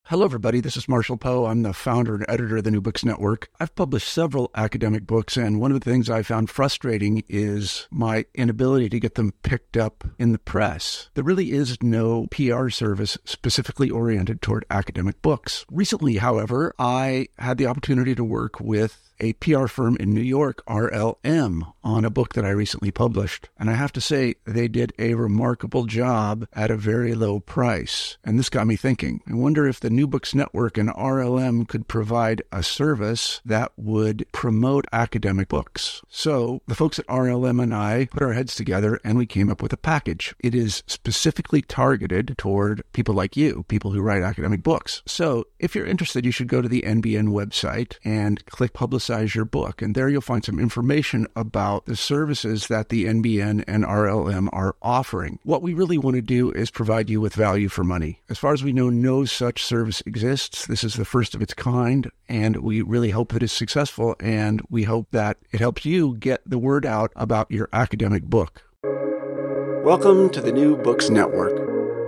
Hello, everybody. This is Marshall Poe. I'm the founder and editor of the New Books Network. I've published several academic books, and one of the things I found frustrating is my inability to get them picked up in the press. There really is no PR service specifically oriented toward academic books. Recently, however, I had the opportunity to work with a PR firm in New York, RLM, on a book that I recently published. And I have to say, they did a remarkable job at a very low price. And this got me thinking. I wonder if the New Books Network and RLM could provide a service that would promote academic books. So the folks at RLM and I put our heads together and we came up with a package. It is specifically targeted toward people like you, people who write academic books. So if you're interested, you should go to the NBN website and click Publicize Your Book. And there you'll find some information about the services that the NBN and RLM are offering. What we really want to do is provide you with value for money. As far as we know, no such service exists. This is the first of its kind, and we really hope that it's successful, and we hope that it helps you get the word out about your academic book. Welcome to the New Books Network.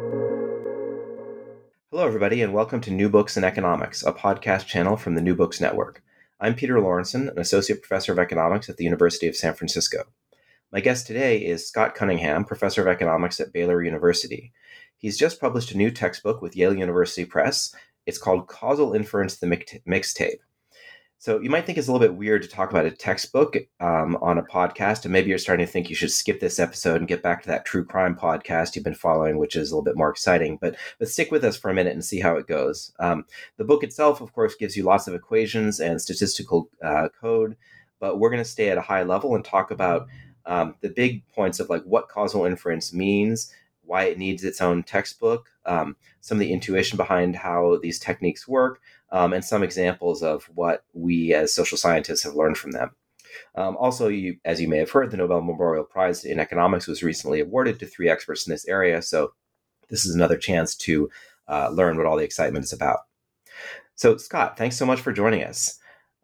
Hello, everybody, and welcome to New Books in Economics, a podcast channel from the New Books Network. I'm Peter Lawrenson, an associate professor of economics at the University of San Francisco. My guest today is Scott Cunningham, professor of economics at Baylor University. He's just published a new textbook with Yale University Press. It's called Causal Inference, the Mixtape. So you might think it's a little bit weird to talk about a textbook on a podcast, and maybe you're starting to think you should skip this episode and get back to that true crime podcast you've been following, which is a little bit more exciting. But stick with us for a minute and see how it goes. The book itself, of course, gives you lots of equations and statistical code, but we're going to stay at a high level and talk about the big points of like what causal inference means, why it needs its own textbook, some of the intuition behind how these techniques work, and some examples of what we as social scientists have learned from them. Also, as you may have heard, the Nobel Memorial Prize in Economics was recently awarded to 3 experts in this area, so this is another chance to learn what all the excitement is about. So, Scott, thanks so much for joining us.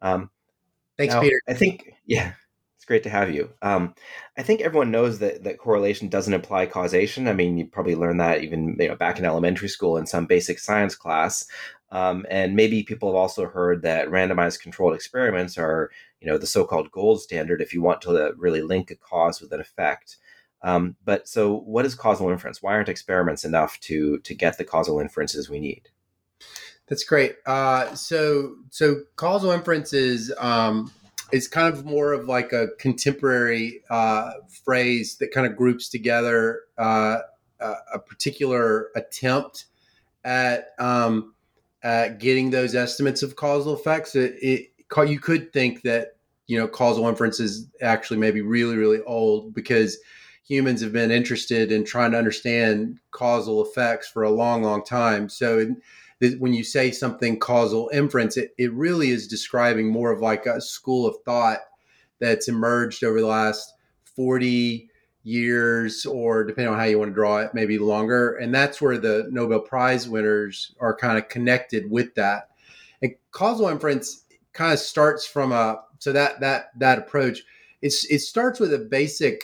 Thanks, Peter. I think, it's great to have you. I think everyone knows that correlation doesn't imply causation. I mean, you probably learned that even back in elementary school in some basic science class. And maybe people have also heard that randomized controlled experiments are, the so-called gold standard if you want to really link a cause with an effect. But so what is causal inference? Why aren't experiments enough to get the causal inferences we need? That's great. So causal inference is kind of more of like a contemporary phrase that kind of groups together a particular attempt at getting those estimates of causal effects. You could think that causal inference is actually maybe really, really old because humans have been interested in trying to understand causal effects for a long, long time. So when you say something causal inference, it really is describing more of like a school of thought that's emerged over the last 40 years, or depending on how you want to draw it, maybe longer. And that's where the Nobel Prize winners are kind of connected with that. And causal inference kind of starts from that approach. It starts with a basic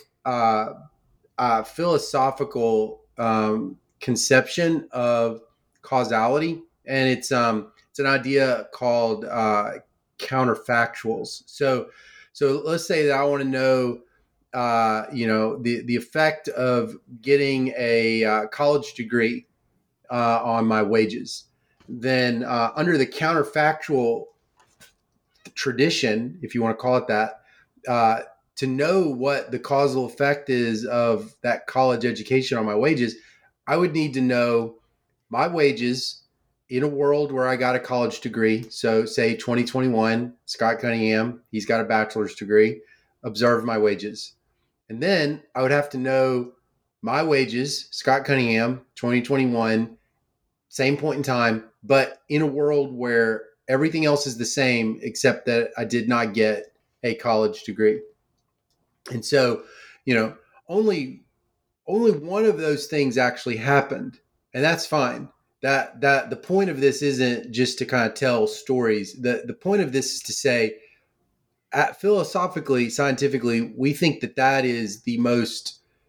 philosophical conception of causality, and it's an idea called counterfactuals. So let's say that I want to know the effect of getting a college degree on my wages. Then under the counterfactual tradition, if you want to call it that, to know what the causal effect is of that college education on my wages, I would need to know my wages in a world where I got a college degree. So say 2021, Scott Cunningham, he's got a bachelor's degree, observe my wages. And then I would have to know my wages, Scott Cunningham, 2021, same point in time, but in a world where everything else is the same, except that I did not get a college degree. And so, only one of those things actually happened, and that's fine. That the point of this isn't just to kind of tell stories. The point of this is to say, philosophically, scientifically, we think that is the most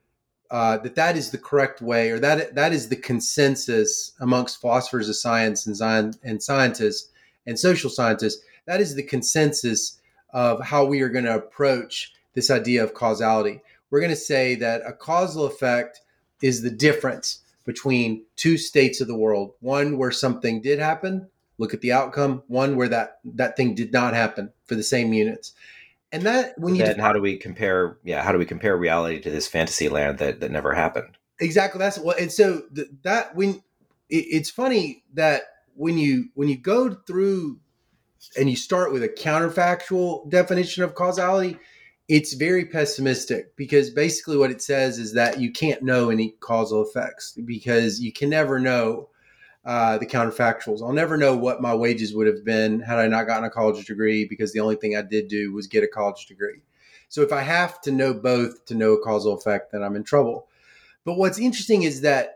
that is the correct way, or that is the consensus amongst philosophers of science and scientists and social scientists. That is the consensus of how we are going to approach this idea of causality. We're going to say that a causal effect is the difference between two states of the world. One where something did happen, look at the outcome. One where that thing did not happen for the same units. And that when you then how do we compare? Yeah, how do we compare reality to this fantasy land that never happened? Exactly. That's what. And so that when it's funny that when you go through and you start with a counterfactual definition of causality, it's very pessimistic, because basically what it says is that you can't know any causal effects because you can never know the counterfactuals. I'll never know what my wages would have been had I not gotten a college degree, because the only thing I did do was get a college degree. So if I have to know both to know a causal effect, then I'm in trouble. But what's interesting is that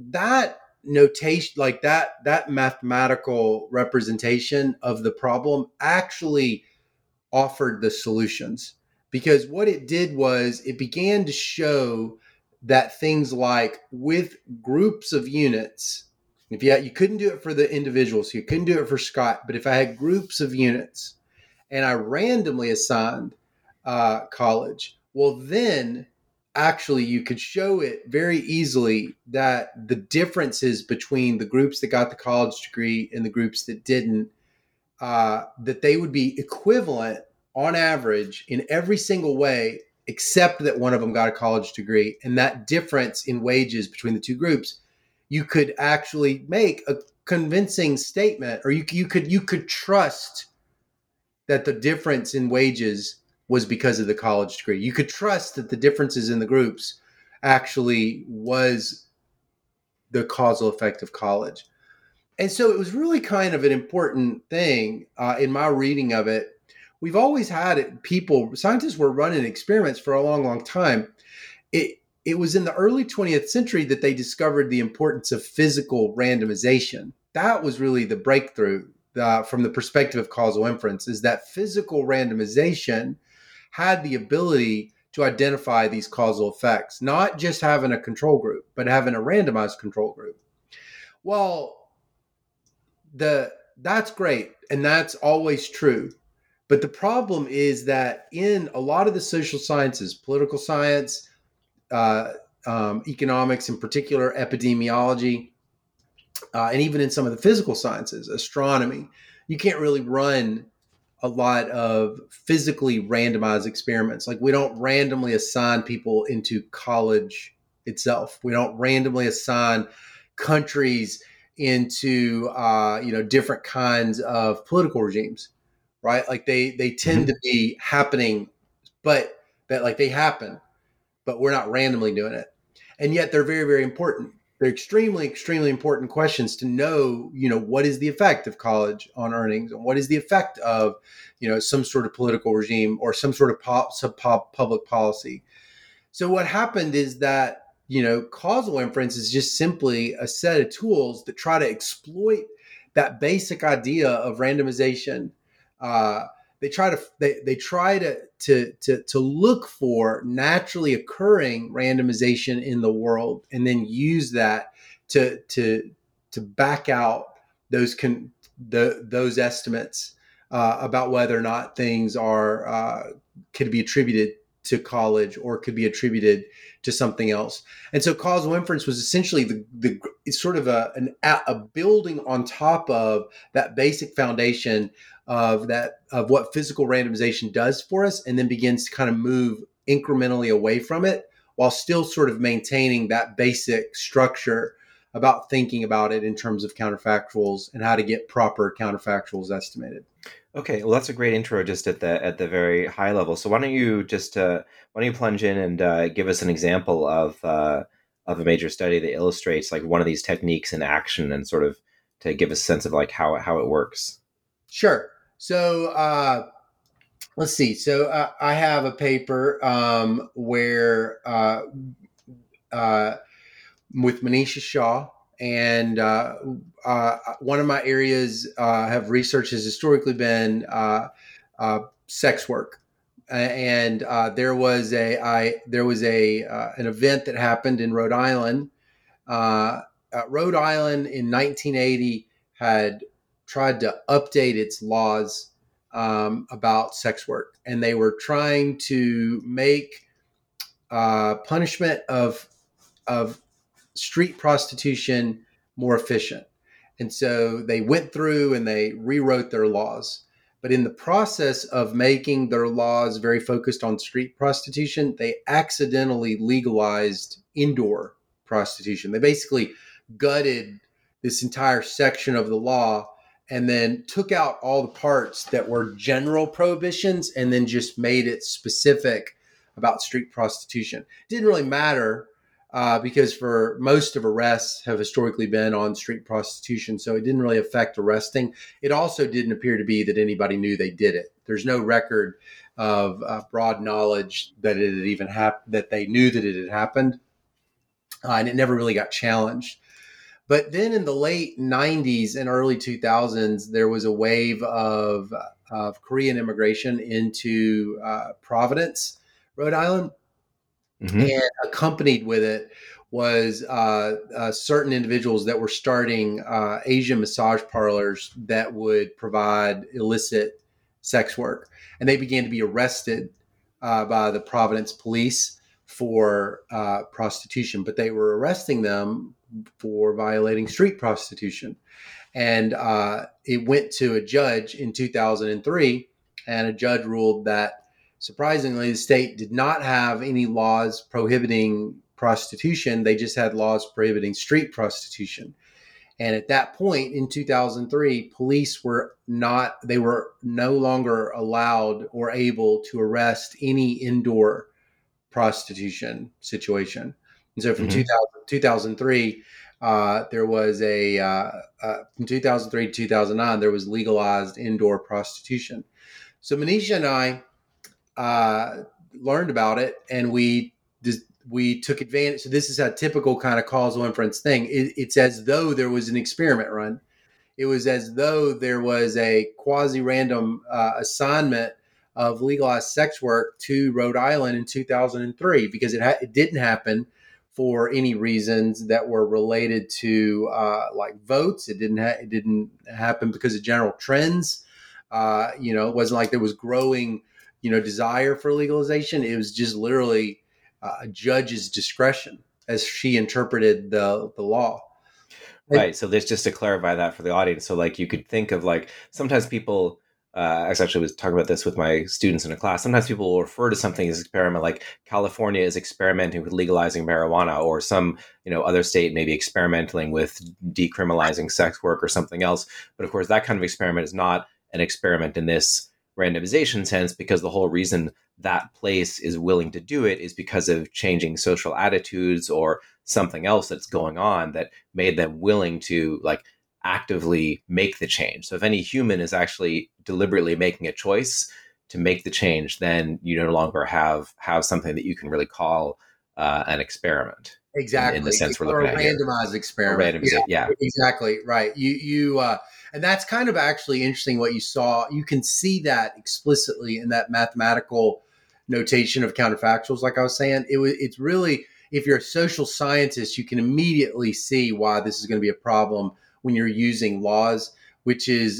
notation, like that mathematical representation of the problem, actually offered the solutions, because what it did was it began to show that things like with groups of units, if you couldn't do it for the individuals, you couldn't do it for Scott, but if I had groups of units and I randomly assigned college, well, then actually you could show it very easily that the differences between the groups that got the college degree and the groups that didn't, that they would be equivalent on average in every single way, except that one of them got a college degree. And that difference in wages between the two groups, you could actually make a convincing statement, or you could trust that the difference in wages was because of the college degree. You could trust that the differences in the groups actually was the causal effect of college. And so it was really kind of an important thing in my reading of it. We've always had it, scientists were running experiments for a long, long time. It was in the early 20th century that they discovered the importance of physical randomization. That was really the breakthrough from the perspective of causal inference, is that physical randomization had the ability to identify these causal effects, not just having a control group, but having a randomized control group. Well, that's great, and that's always true. But the problem is that in a lot of the social sciences, political science, economics in particular, epidemiology, and even in some of the physical sciences, astronomy, you can't really run a lot of physically randomized experiments. Like, we don't randomly assign people into college itself. We don't randomly assign countries into different kinds of political regimes, right? Like they tend to be happening, but that like they happen, but we're not randomly doing it. And yet they're very, very important. They're extremely, extremely important questions to know, what is the effect of college on earnings, and what is the effect of, some sort of political regime or some sort of public policy. So what happened is that, causal inference is just simply a set of tools that try to exploit that basic idea of randomization. They try to look for naturally occurring randomization in the world, and then use that to back out those estimates about whether or not things could be attributed to college or could be attributed to something else. And so causal inference was essentially it's sort of a building on top of that basic foundation of what physical randomization does for us, and then begins to kind of move incrementally away from it, while still sort of maintaining that basic structure about thinking about it in terms of counterfactuals and how to get proper counterfactuals estimated. Okay, well, that's a great intro just at the very high level. So why don't you plunge in and give us an example of a major study that illustrates like one of these techniques in action, and sort of to give us a sense of like how it works. Sure. So let's see. So I have a paper where with Manisha Shah, and one of my areas have research has historically been sex work, and there was an event that happened in Rhode Island. Rhode Island in 1980 had tried to update its laws about sex work, and they were trying to make punishment of street prostitution more efficient. And so they went through and they rewrote their laws. But in the process of making their laws very focused on street prostitution, they accidentally legalized indoor prostitution. They basically gutted this entire section of the law and then took out all the parts that were general prohibitions and then just made it specific about street prostitution. It didn't really matter because for most of arrests have historically been on street prostitution, so it didn't really affect arresting. It also didn't appear to be that anybody knew they did it. There's no record of broad knowledge that it had even happened, that they knew that it had happened, and it never really got challenged. But then in the late 90s and early 2000s, there was a wave of Korean immigration into Providence, Rhode Island. Mm-hmm. And accompanied with it was certain individuals that were starting Asian massage parlors that would provide illicit sex work. And they began to be arrested by the Providence police for prostitution, but they were arresting them for violating street prostitution. And it went to a judge in 2003, and a judge ruled that surprisingly, the state did not have any laws prohibiting prostitution. They just had laws prohibiting street prostitution. And at that point in 2003, police were no longer allowed or able to arrest any indoor prostitution situation. And so from 2003, there was from 2003 to 2009, there was legalized indoor prostitution. So Manisha and I learned about it, and we took advantage. So this is a typical kind of causal inference thing. It's as though there was an experiment run. It was as though there was a quasi-random assignment of legalized sex work to Rhode Island in 2003, because it didn't happen for any reasons that were related to like votes. It didn't happen because of general trends. It wasn't like there was growing desire for legalization. It was just literally a judge's discretion as she interpreted the law. Right. So there's, just to clarify that for the audience. So like you could think of like sometimes people, I actually was talking about this with my students in a class. Sometimes people will refer to something as experiment, like California is experimenting with legalizing marijuana, or some, other state maybe experimenting with decriminalizing sex work or something else. But of course, that kind of experiment is not an experiment in this randomization sense, because the whole reason that place is willing to do it is because of changing social attitudes or something else that's going on that made them willing to like actively make the change. So if any human is actually deliberately making a choice to make the change, then you no longer have something that you can really call an experiment. Exactly. In the sense we're looking at here. A randomized experiment. Yeah. Exactly. Right. You and that's kind of actually interesting what you saw. You can see that explicitly in that mathematical notation of counterfactuals. Like I was saying, it's really, if you're a social scientist, you can immediately see why this is going to be a problem when you're using laws, which is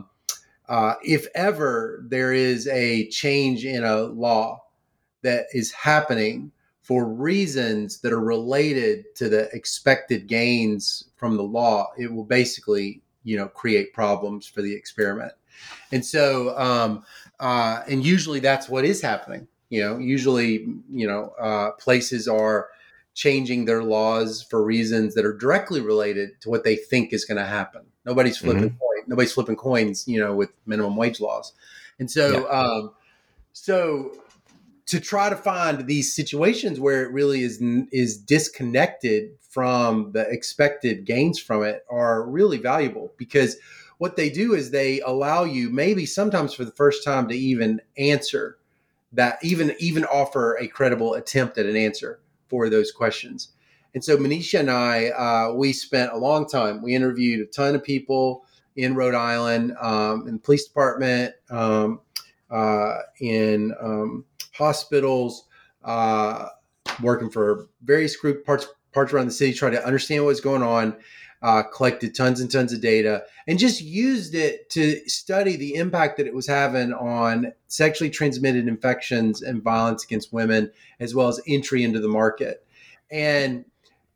if ever there is a change in a law that is happening for reasons that are related to the expected gains from the law, it will basically, create problems for the experiment. And so, and usually that's what is happening. Usually, places are changing their laws for reasons that are directly related to what they think is going to happen. Nobody's flipping nobody's flipping coins, with minimum wage laws. And so, so to try to find these situations where it really is disconnected from the expected gains from it are really valuable, because what they do is they allow you, maybe sometimes for the first time, to even answer that, even offer a credible attempt at an answer for those questions. And so Manisha and I, we spent a long time. We interviewed a ton of people in Rhode Island, in the police department, in hospitals, working for various parts around the city, trying to understand what's going on, collected tons and tons of data, and just used it to study the impact that it was having on sexually transmitted infections and violence against women, as well as entry into the market. And,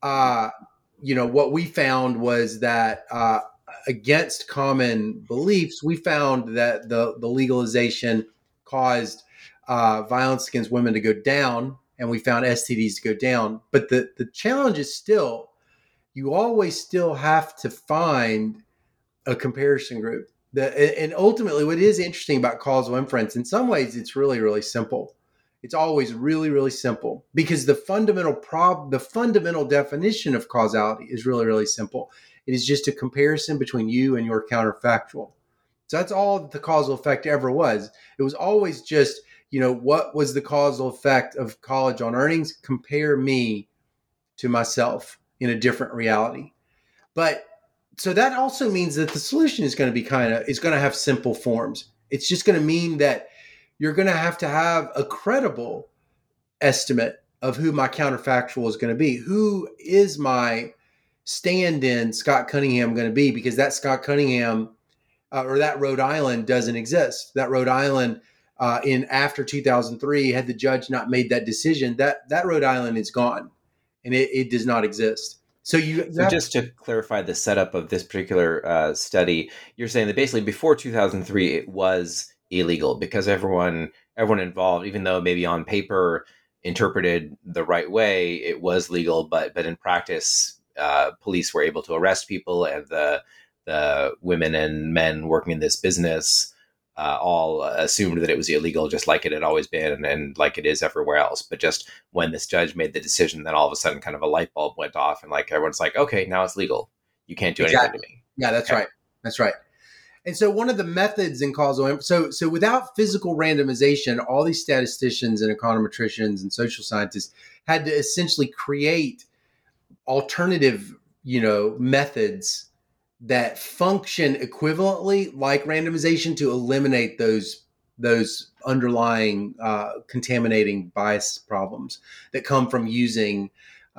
what we found was that against common beliefs, we found that the legalization caused violence against women to go down, and we found STDs to go down. But the challenge is still, you always still have to find a comparison group. And ultimately, what is interesting about causal inference, in some ways, it's really, really simple. It's always really, really simple, because the fundamental definition of causality is really, really simple. It is just a comparison between you and your counterfactual. So that's all that the causal effect ever was. It was always just, what was the causal effect of college on earnings? Compare me to myself in a different reality. But so that also means that the solution is going to have simple forms. It's just going to mean that you're going to have a credible estimate of who my counterfactual is going to be. Who is my stand-in Scott Cunningham going to be? Because that Scott Cunningham or that Rhode Island doesn't exist. That Rhode Island in after 2003, had the judge not made that decision, that Rhode Island is gone, and it does not exist. So just to clarify the setup of this particular study, you're saying that basically before 2003, it was illegal because everyone involved, even though maybe on paper interpreted the right way, it was legal, but in practice, police were able to arrest people, and the women and men working in this business all assumed that it was illegal, just like it had always been and like it is everywhere else. But just when this judge made the decision, then all of a sudden kind of a light bulb went off, and like everyone's like, okay, now it's legal. You can't do anything to me. Yeah, that's right. That's right. And so one of the methods in causal, so without physical randomization, all these statisticians and econometricians and social scientists had to essentially create alternative, methods that function equivalently like randomization to eliminate those underlying contaminating bias problems that come from using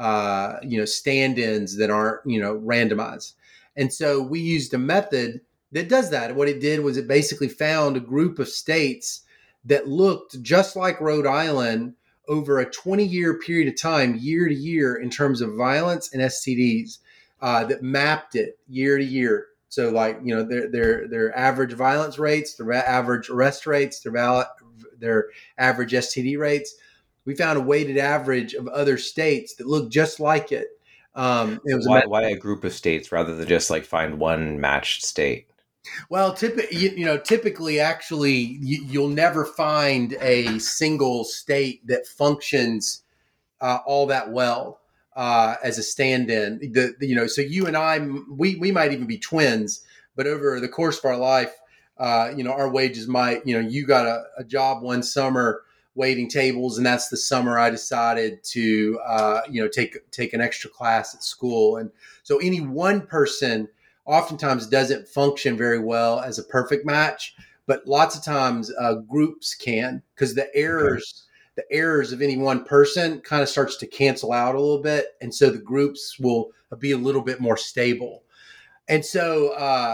stand-ins that aren't randomized. And so we used a method that does that. What it did was it basically found a group of states that looked just like Rhode Island over a 20-year period of time, year to year, in terms of violence and STDs, that mapped it year to year. So their average violence rates, their average arrest rates, their average STD rates. We found a weighted average of other states that looked just like it. It was why a group of states rather than just like find one matched state? Well, typically, actually, you'll never find a single state that functions all that well as a stand-in. So you and I, we might even be twins, but over the course of our life, our wages might, you got a job one summer waiting tables, and that's the summer I decided to, take an extra class at school, and so any one person oftentimes doesn't function very well as a perfect match, but lots of times groups can, because the errors of any one person kind of starts to cancel out a little bit. And so the groups will be a little bit more stable. And so,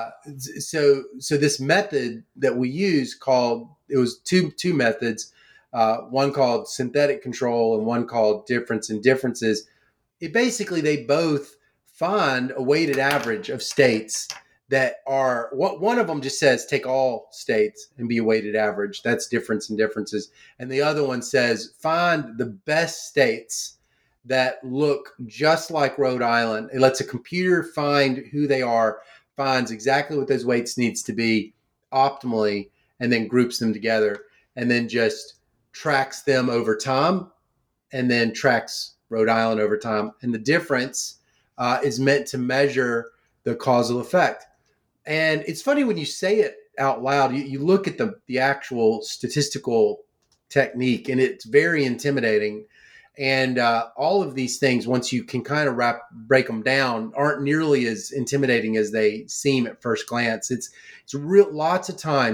so this method that we use it was two methods, one called synthetic control and one called difference in differences. They both find a weighted average of states that are, one of them just says take all states and be a weighted average. That's difference in differences. And the other one says find the best states that look just like Rhode Island. It lets a computer find who they are, finds exactly what those weights needs to be optimally, and then groups them together, and then just tracks them over time, and then tracks Rhode Island over time. And the difference is meant to measure the causal effect. And it's funny when you say it out loud, you look at the actual statistical technique, and it's very intimidating. And all of these things, once you can kind of break them down, aren't nearly as intimidating as they seem at first glance. It's lots of times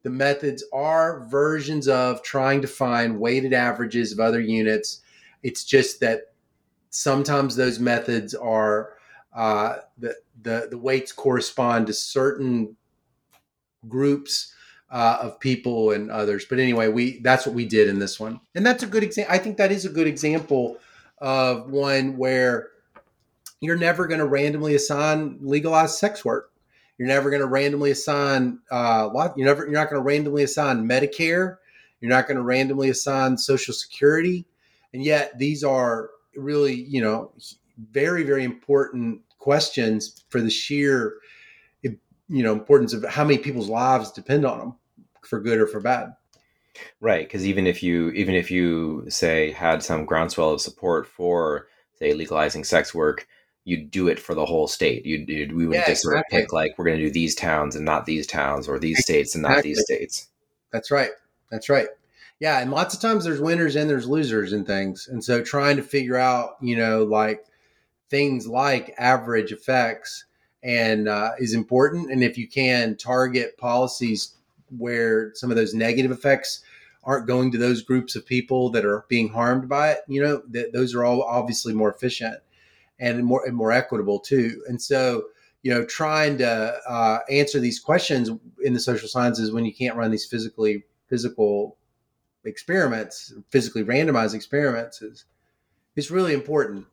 The methods are versions of trying to find weighted averages of other units. It's just that sometimes those methods are the weights correspond to certain groups of people and others. But anyway, that's what we did in this one, and that's a good example. I think that is a good example of one where you're never going to randomly assign legalized sex work. You're never going to randomly assign you're not going to randomly assign Medicare. You're not going to randomly assign Social Security, and yet these are really very, very important questions for the sheer importance of how many people's lives depend on them, for good or for bad. Right, because even if you say had some groundswell of support for, say, legalizing sex work, you'd do it for the whole state. We wouldn't just sort of pick like we're going to do these towns and not these towns, or these states and not these states. That's right. Yeah, and lots of times there's winners and there's losers in things, and so trying to figure out like things like average effects and is important. And if you can target policies where some of those negative effects aren't going to those groups of people that are being harmed by it, those are all obviously more efficient and more equitable too. And so, trying to answer these questions in the social sciences when you can't run these physical experiments, physically randomized experiments is really important.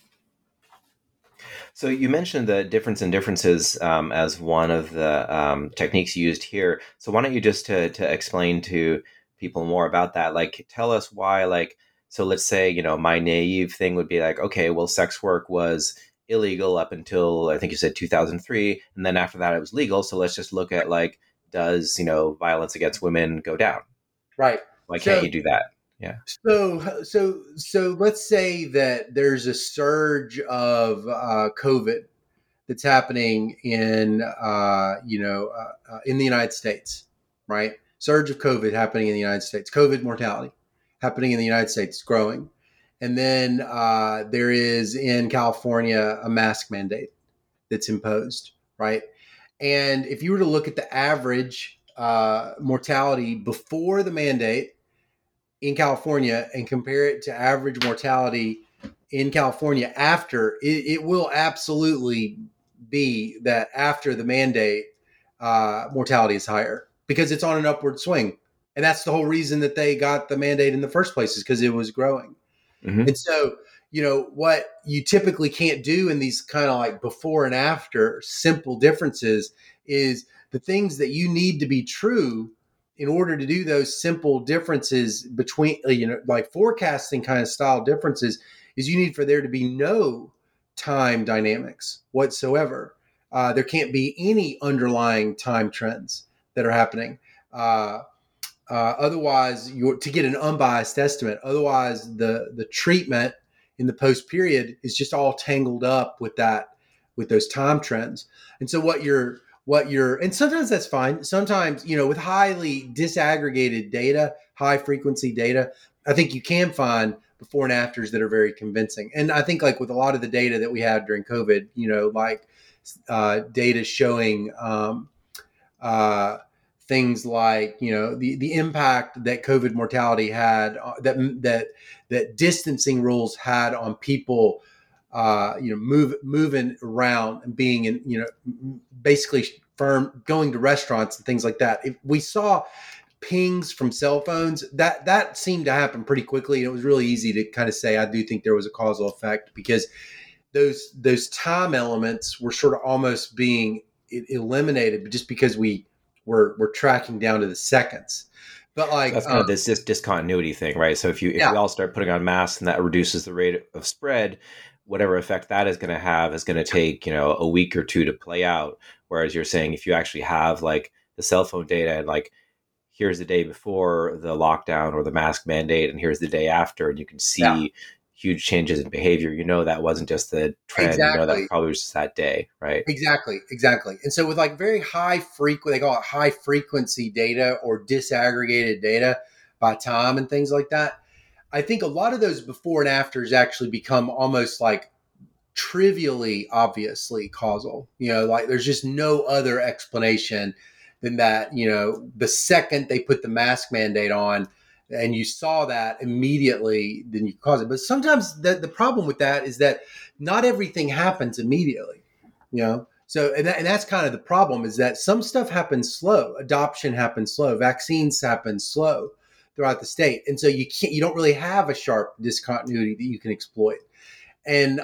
So you mentioned the difference in differences as one of the techniques used here. So why don't you just to explain to people more about that? Like, tell us why, like, so let's say, my naive thing would be like, okay, well, sex work was illegal up until, I think you said 2003. And then after that, it was legal. So let's just look at like, does, violence against women go down? Right. Why can't you do that? Yeah. So let's say that there's a surge of COVID that's happening in the United States, right? Surge of COVID happening in the United States. COVID mortality happening in the United States, growing. And then there is in California a mask mandate that's imposed, right? And if you were to look at the average mortality before the mandate in California and compare it to average mortality in California after, it will absolutely be that after the mandate, mortality is higher because it's on an upward swing. And that's the whole reason that they got the mandate in the first place, is because it was growing. Mm-hmm. And so, what you typically can't do in these kind of like before and after simple differences is the things that you need to be true in order to do those simple differences between, like forecasting kind of style differences, is you need for there to be no time dynamics whatsoever. There can't be any underlying time trends that are happening. Otherwise, to get an unbiased estimate. Otherwise, the treatment in the post period is just all tangled up with those time trends. And so what you're, and sometimes that's fine. Sometimes, with highly disaggregated data, high frequency data, I think you can find before and afters that are very convincing. And I think like with a lot of the data that we had during COVID, data showing things like, the impact that COVID mortality had, that distancing rules had on people, moving around and being in, basically going to restaurants and things like that. If we saw pings from cell phones, that seemed to happen pretty quickly. And it was really easy to kind of say, I do think there was a causal effect, because those time elements were sort of almost being eliminated, but just because we're tracking down to the seconds. But like that's kind of this discontinuity thing, right? So if we all start putting on masks and that reduces the rate of spread, whatever effect that is going to have is going to take, a week or two to play out. Whereas you're saying if you actually have like the cell phone data and like, here's the day before the lockdown or the mask mandate, and here's the day after, and you can see huge changes in behavior, that wasn't just the trend, exactly. That probably was just that day, right? Exactly. And so with like very high they call it high frequency data or disaggregated data by time and things like that, I think a lot of those before and afters actually become almost like trivially, obviously causal. Like there's just no other explanation than that, the second they put the mask mandate on and you saw that immediately, then you cause it. But sometimes the problem with that is that not everything happens immediately, So, and that's kind of the problem, is that some stuff happens slow. Adoption happens slow. Vaccines happen slow throughout the state. And so you don't really have a sharp discontinuity that you can exploit. And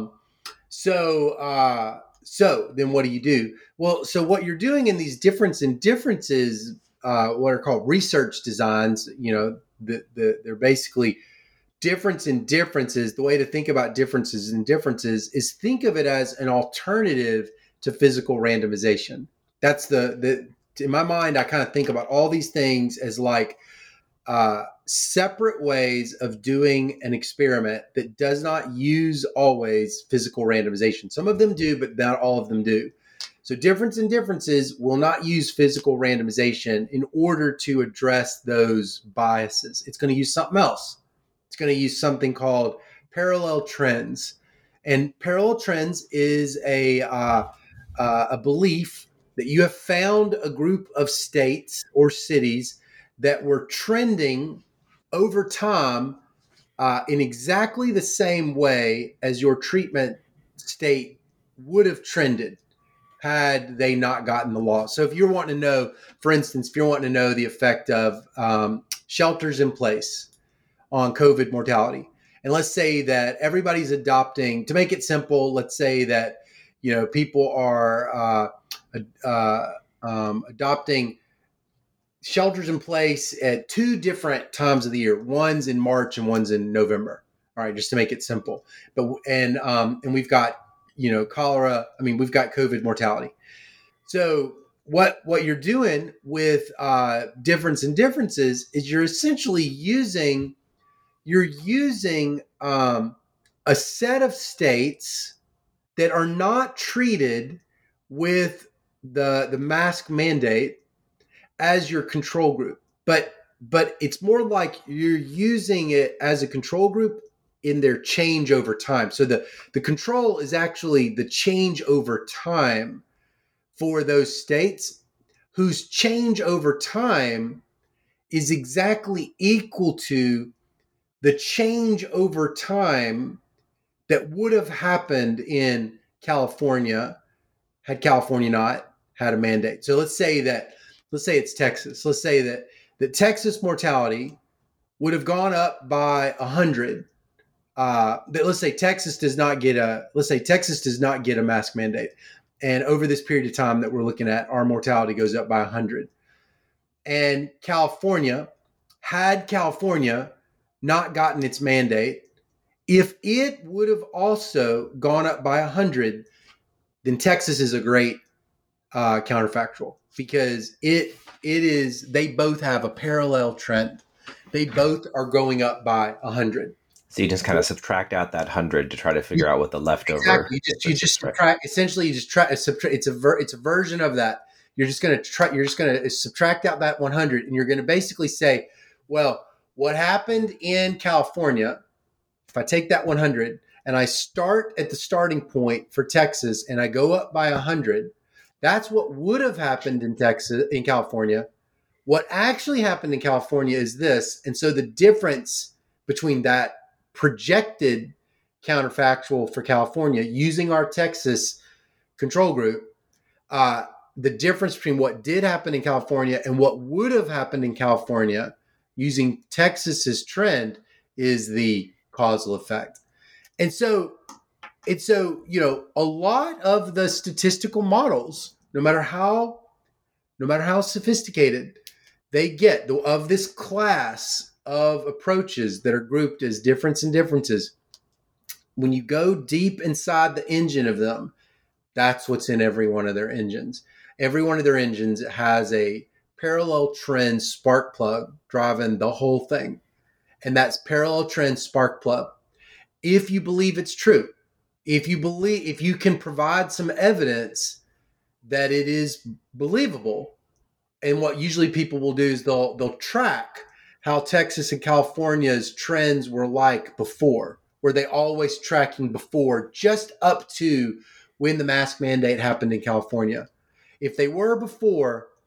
so then what do you do? Well, so what you're doing in these differences, what are called research designs, they're basically difference in differences. The way to think about differences in differences is think of it as an alternative to physical randomization. That's in my mind, I kind of think about all these things as like separate ways of doing an experiment that does not use always physical randomization. Some of them do, but not all of them do. So difference in differences will not use physical randomization in order to address those biases. It's going to use something else. It's going to use something called parallel trends. And parallel trends is a belief that you have found a group of states or cities that were trending over time in exactly the same way as your treatment state would have trended had they not gotten the law. So if you're wanting to know, for instance, if you're wanting to know the effect of shelters in place on COVID mortality, and let's say that everybody's adopting, to make it simple, let's say that people are adopting shelters in place at two different times of the year. One's in March and one's in November. All right, just to make it simple. And we've got cholera. I mean, we've got COVID mortality. So what you're doing with difference in differences is you're essentially using a set of states that are not treated with the mask mandate as your control group, but it's more like you're using it as a control group in their change over time. So the control is actually the change over time for those states whose change over time is exactly equal to the change over time that would have happened in California had California not had a mandate. So let's say it's Texas. Let's say that Texas mortality would have gone up by 100. Let's say Texas does not get a mask mandate, and over this period of time that we're looking at, our mortality goes up by 100. And California not gotten its mandate, if it would have also gone up by 100, then Texas is a great counterfactual, because they both have a parallel trend. They both are going up by 100. So you just kind of subtract out that 100 to try to figure out what the leftover. Exactly. You just subtract. Essentially, you just try. It's a version of that. You're just going to subtract out that 100, and you're going to basically say, well, what happened in California? If I take that 100 and I start at the starting point for Texas and I go up by 100, that's what would have happened in California. What actually happened in California is this. And so the difference between that projected counterfactual for California using our Texas control group, the difference between what did happen in California and what would have happened in California using Texas's trend is the causal effect. And so, a lot of the statistical models, no matter how sophisticated they get, of this class of approaches that are grouped as difference and differences, when you go deep inside the engine of them, that's what's in every one of their engines. Every one of their engines has a parallel trend spark plug driving the whole thing. And that's parallel trend spark plug. If you believe it's true, if you can provide some evidence that it is believable, and what usually people will do is they'll track how Texas and California's trends were like before. Were they always tracking before, just up to when the mask mandate happened in California? If they were before,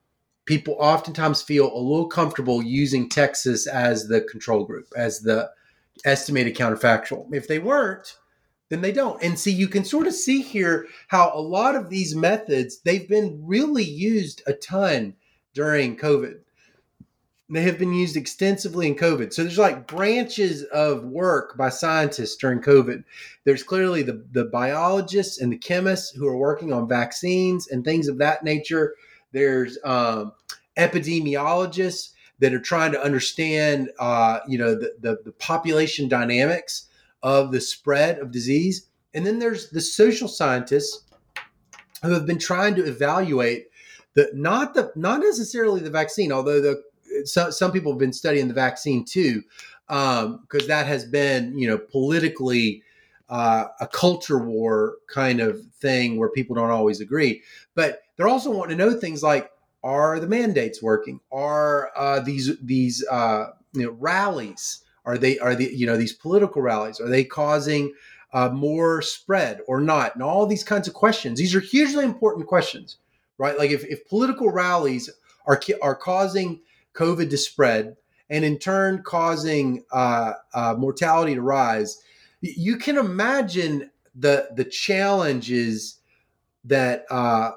people oftentimes feel a little comfortable using Texas as the control group, as the estimated counterfactual. If they weren't, then they don't. And see, you can sort of see here how a lot of these methods, they've been really used a ton during COVID. They have been used extensively in COVID. So there's like branches of work by scientists during COVID. There's clearly the biologists and the chemists who are working on vaccines and things of that nature. There's epidemiologists that are trying to understand, the population dynamics of the spread of disease. And then there's the social scientists who have been trying to evaluate not necessarily the vaccine, although some people have been studying the vaccine too, because that has been, politically a culture war kind of thing where people don't always agree. But they're also wanting to know things like, are the mandates working? Are these rallies? Are these political rallies? Are they causing more spread or not? And all these kinds of questions. These are hugely important questions, right? Like if political rallies are causing COVID to spread and in turn causing mortality to rise, you can imagine the challenges that are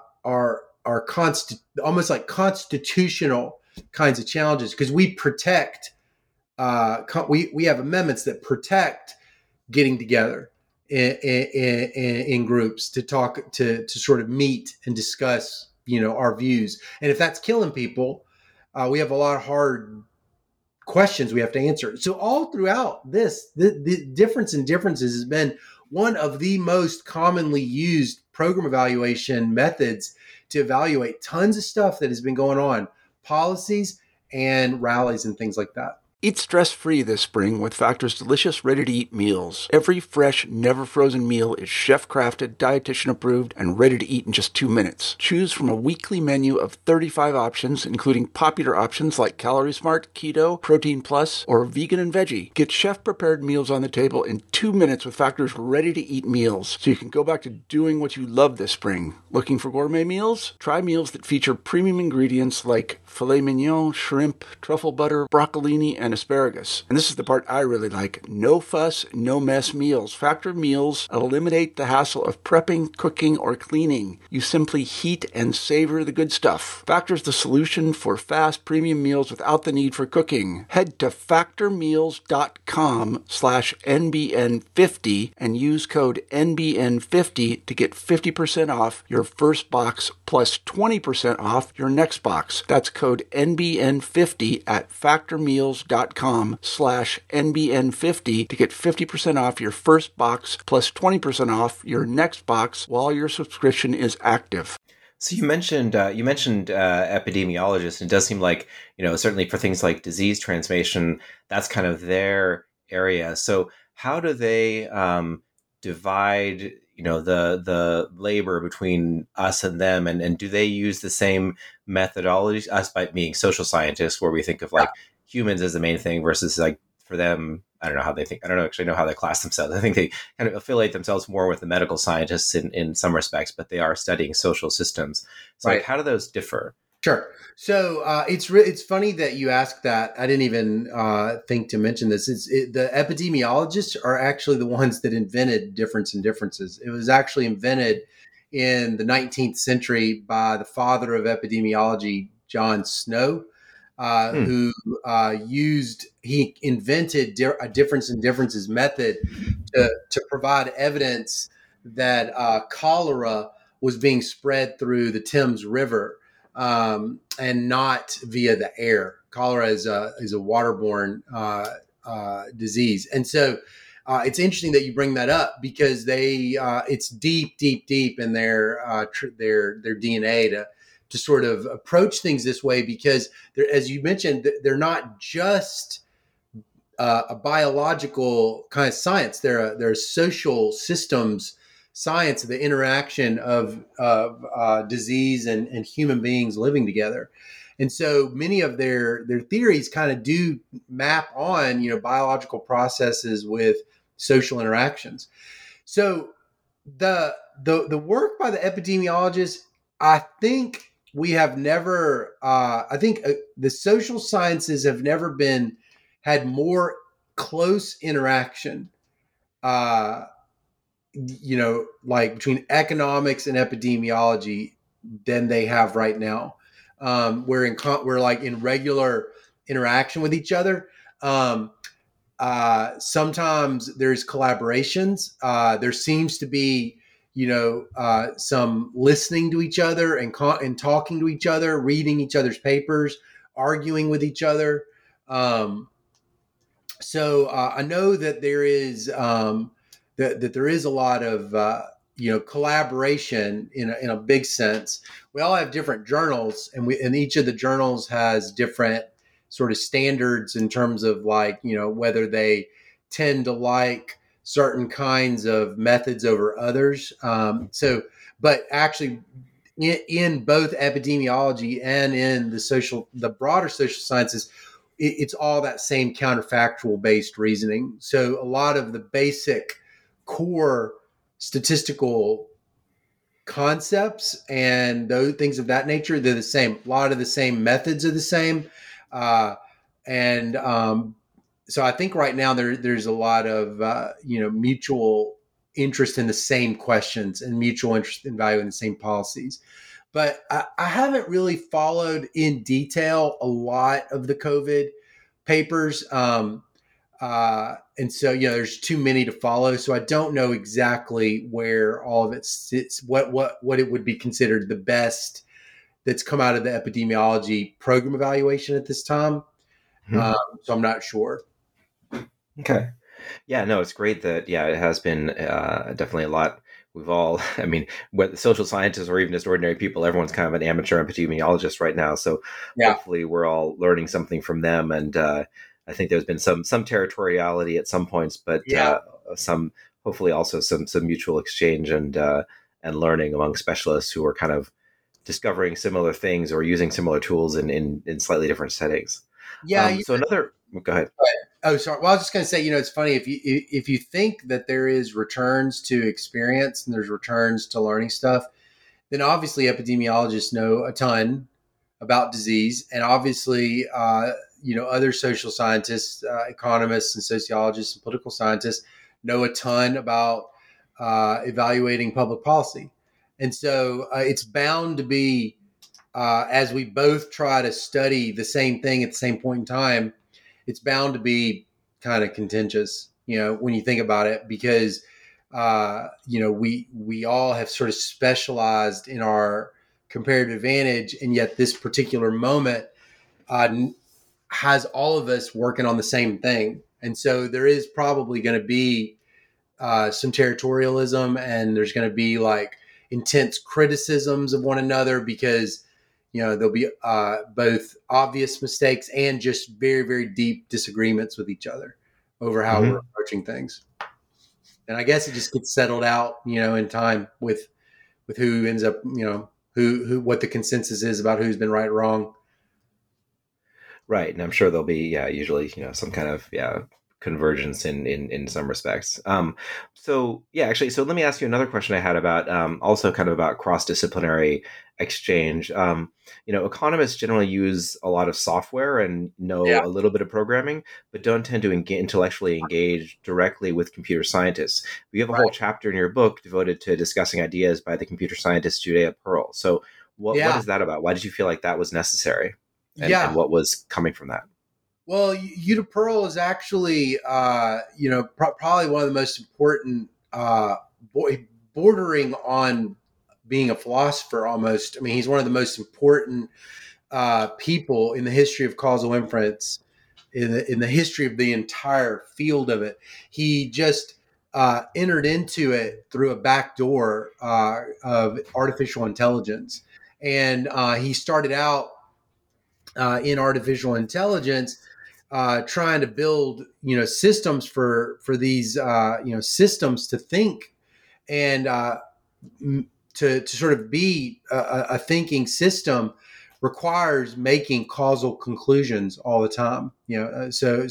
almost like constitutional kinds of challenges, because we protect we have amendments that protect getting together in groups to talk to sort of meet and discuss our views. And if that's killing people, we have a lot of hard questions we have to answer. So all throughout this, the difference in differences has been one of the most commonly used program evaluation methods to evaluate tons of stuff that has been going on, policies and rallies and things like that. Eat stress-free this spring with Factor's delicious, ready-to-eat meals. Every fresh, never-frozen meal is chef-crafted, dietitian-approved, and ready to eat in just 2 minutes. Choose from a weekly menu of 35 options, including popular options like Calorie Smart, Keto, Protein Plus, or Vegan and Veggie. Get chef-prepared meals on the table in 2 minutes with Factor's ready-to-eat meals, so you can go back to doing what you love this spring. Looking for gourmet meals? Try meals that feature premium ingredients like filet mignon, shrimp, truffle butter, broccolini, and asparagus. And this is the part I really like. No fuss, no mess meals. Factor meals eliminate the hassle of prepping, cooking, or cleaning. You simply heat and savor the good stuff. Factor's the solution for fast premium meals without the need for cooking. Head to factormeals.com/NBN50 and use code NBN50 to get 50% off your first box plus 20% off your next box. That's code NBN50 at factormeals.com/NBN50 to get 50% off your first box plus 20% off your next box while your subscription is active. So you mentioned epidemiologists, and it does seem like, certainly for things like disease transmission, that's kind of their area. So how do they divide the labor between us and them, and do they use the same methodologies, us by being social scientists, where we think of like humans as the main thing versus like for them, I don't know how they think. I don't actually know how they class themselves. I think they kind of affiliate themselves more with the medical scientists in some respects, but they are studying social systems. So Right. like, how do those differ? Sure. So it's funny that you asked that. I didn't even think to mention this. The epidemiologists are actually the ones that invented difference in differences. It was actually invented in the 19th century by the father of epidemiology, John Snow, who he invented a difference in differences method to provide evidence that cholera was being spread through the Thames River. And not via the air. Cholera is a waterborne disease, and so it's interesting that you bring that up because it's deep in their DNA to sort of approach things this way, because as you mentioned, they're not just a biological kind of science. They're social systems science of the interaction of disease and human beings living together. And so many of their theories kind of do map on, biological processes with social interactions. So the work by the epidemiologists, I think, we have never, I think the social sciences have never had more close interaction, like between economics and epidemiology than they have right now. We're like in regular interaction with each other. Sometimes there's collaborations. There seems to be, some listening to each other and talking to each other, reading each other's papers, arguing with each other. So I know that there is that there is a lot of collaboration in a big sense. We all have different journals, and each of the journals has different sort of standards in terms of whether they tend to like certain kinds of methods over others. But actually, in both epidemiology and in the broader social sciences, it's all that same counterfactual based reasoning. So a lot of the basic core statistical concepts and those things of that nature, they're the same. A lot of the same methods are the same. So I think right now there's a lot of, mutual interest in the same questions and mutual interest in valuing the same policies. But I haven't really followed in detail a lot of the COVID papers. And so, there's too many to follow. So I don't know exactly where all of it sits, what it would be considered the best that's come out of the epidemiology program evaluation at this time. So I'm not sure. Okay. Yeah, no, it's great that, it has been definitely a lot. We've all, whether social scientists or even just ordinary people, everyone's kind of an amateur epidemiologist right now. So hopefully we're all learning something from them. And I think there's been some territoriality at some points, but some, hopefully also some mutual exchange and learning among specialists who are kind of discovering similar things or using similar tools in slightly different settings. Yeah. Go ahead. Oh, sorry. Well, I was just going to say, it's funny if you think that there is returns to experience and there's returns to learning stuff, then obviously epidemiologists know a ton about disease, and obviously, other social scientists, economists, and sociologists and political scientists know a ton about evaluating public policy, and so it's bound to be, as we both try to study the same thing at the same point in time, it's bound to be kind of contentious, when you think about it, because, we all have sort of specialized in our comparative advantage. And yet this particular moment has all of us working on the same thing. And so there is probably going to be some territorialism, and there's going to be like intense criticisms of one another because there'll be both obvious mistakes and just very, very deep disagreements with each other over how we're approaching things. And I guess it just gets settled out, in time with who ends up, who what the consensus is about who's been right or wrong. Right. And I'm sure there'll be, usually, some kind of, convergence in some respects. So let me ask you another question I had about also kind of about cross-disciplinary exchange. Economists generally use a lot of software and know a little bit of programming, but don't tend to intellectually engage directly with computer scientists. You have a whole chapter in your book devoted to discussing ideas by the computer scientist Judea Pearl. So what is that about? Why did you feel like that was necessary? And what was coming from that? Well, Judea Pearl is actually, probably one of the most important, bordering on being a philosopher almost. I mean, he's one of the most important people in the history of causal inference, in the history of the entire field of it. He just entered into it through a back door of artificial intelligence. And he started out in artificial intelligence, trying to build, systems for these, systems to think and to sort of be a thinking system requires making causal conclusions all the time. So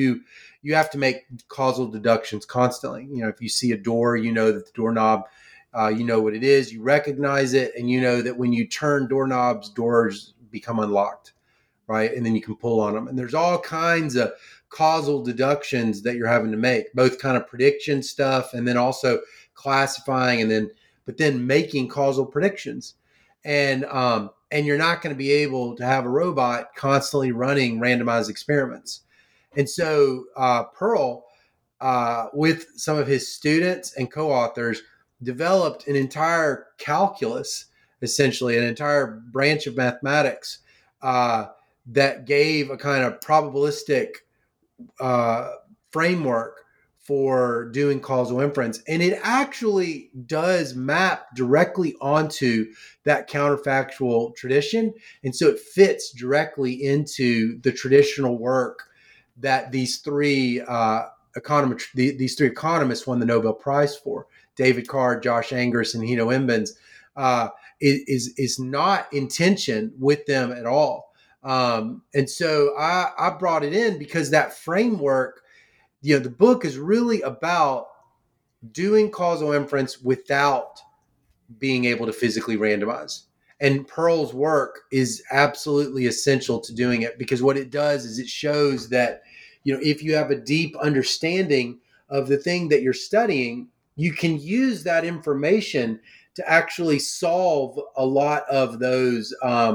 you have to make causal deductions constantly. If you see a door, that the doorknob You know what it is, you recognize it, and you know that when you turn doorknobs, doors become unlocked, right? And then you can pull on them. And there's all kinds of causal deductions that you're having to make, both kind of prediction stuff and then also classifying but then making causal predictions. And you're not going to be able to have a robot constantly running randomized experiments. And so Pearl, with some of his students and co-authors, developed an entire calculus, essentially an entire branch of mathematics that gave a kind of probabilistic framework for doing causal inference. And it actually does map directly onto that counterfactual tradition. And so it fits directly into the traditional work that these three economists won the Nobel Prize for. David Card, Josh Angress, and Hino Embens is not in tension with them at all. And so I brought it in because that framework, the book is really about doing causal inference without being able to physically randomize. And Pearl's work is absolutely essential to doing it, because what it does is it shows that, if you have a deep understanding of the thing that you're studying, you can use that information to actually solve a lot of those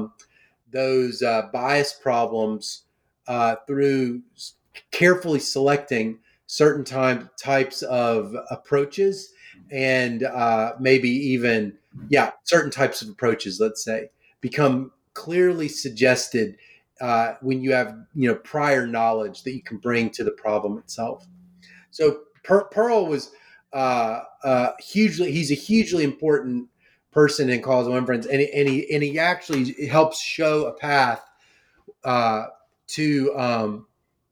bias problems through carefully selecting certain types of approaches, and maybe even certain types of approaches, let's say, become clearly suggested when you have prior knowledge that you can bring to the problem itself. So Pearl was he's a hugely important person in causal inference, and he actually helps show a path to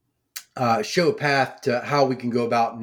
how we can go about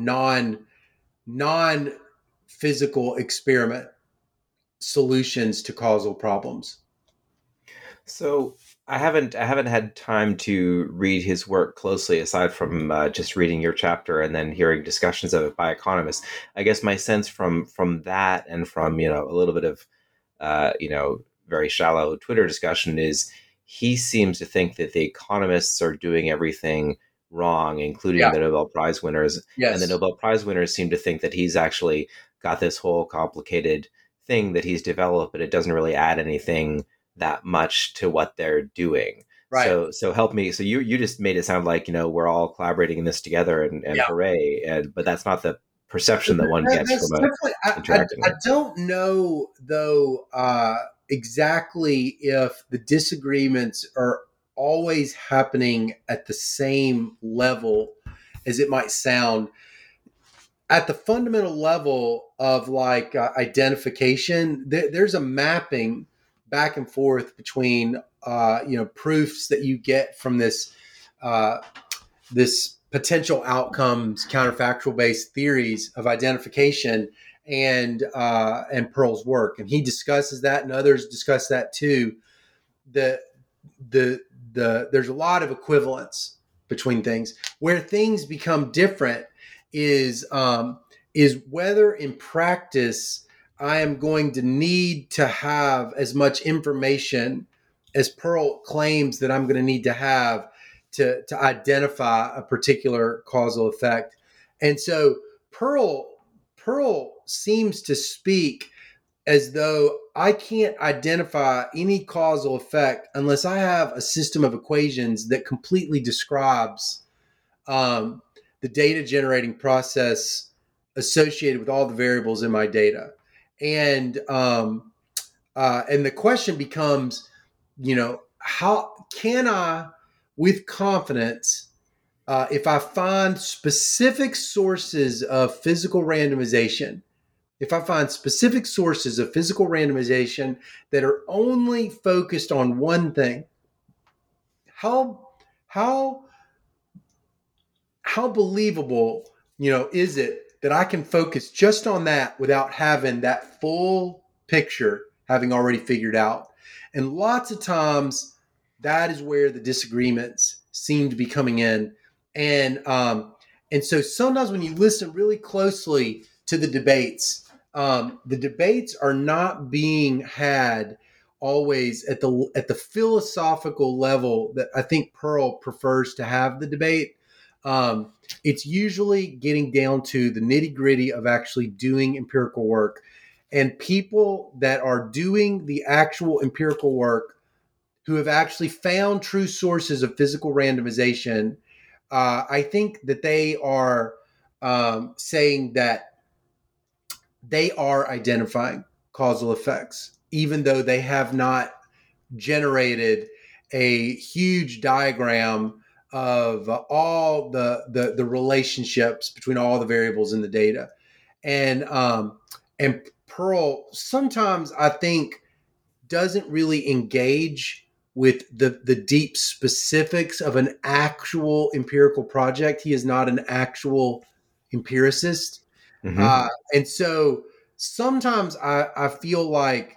non-physical experiment solutions to causal problems. So I haven't had time to read his work closely, aside from just reading your chapter and then hearing discussions of it by economists. I guess my sense from that, and from a little bit of very shallow Twitter discussion, is he seems to think that the economists are doing everything wrong, including the Nobel Prize winners. Yes. And the Nobel Prize winners seem to think that he's actually got this whole complicated thing that he's developed, but it doesn't really add anything that much to what they're doing. Right. So help me. So you just made it sound like, we're all collaborating in this together and hooray. But that's not the perception that one gets from interacting. I don't know, though, exactly if the disagreements are always happening at the same level as it might sound. At the fundamental level of identification, there's a mapping back and forth between proofs that you get from this potential outcomes counterfactual based theories of identification and Pearl's work, and he discusses that, and others discuss that too. There's a lot of equivalence between things. Where things become different is whether in practice I am going to need to have as much information as Pearl claims that I'm going to need to have to identify a particular causal effect. And so Pearl seems to speak as though I can't identify any causal effect unless I have a system of equations that completely describes the data generating process associated with all the variables in my data. And the question becomes, how can I, with confidence, if I find specific sources of physical randomization, that are only focused on one thing, how believable, is it that I can focus just on that without having that full picture, having already figured out? And lots of times that is where the disagreements seem to be coming in. And so sometimes when you listen really closely to the debates the debates are not being had always at the philosophical level that I think Pearl prefers to have the debate. It's usually getting down to the nitty gritty of actually doing empirical work, and people that are doing the actual empirical work who have actually found true sources of physical randomization. I think that they are saying that they are identifying causal effects, even though they have not generated a huge diagram of all the relationships between all the variables in the data. And Pearl sometimes I think doesn't really engage with the deep specifics of an actual empirical project. He is not an actual empiricist. And so sometimes I feel like,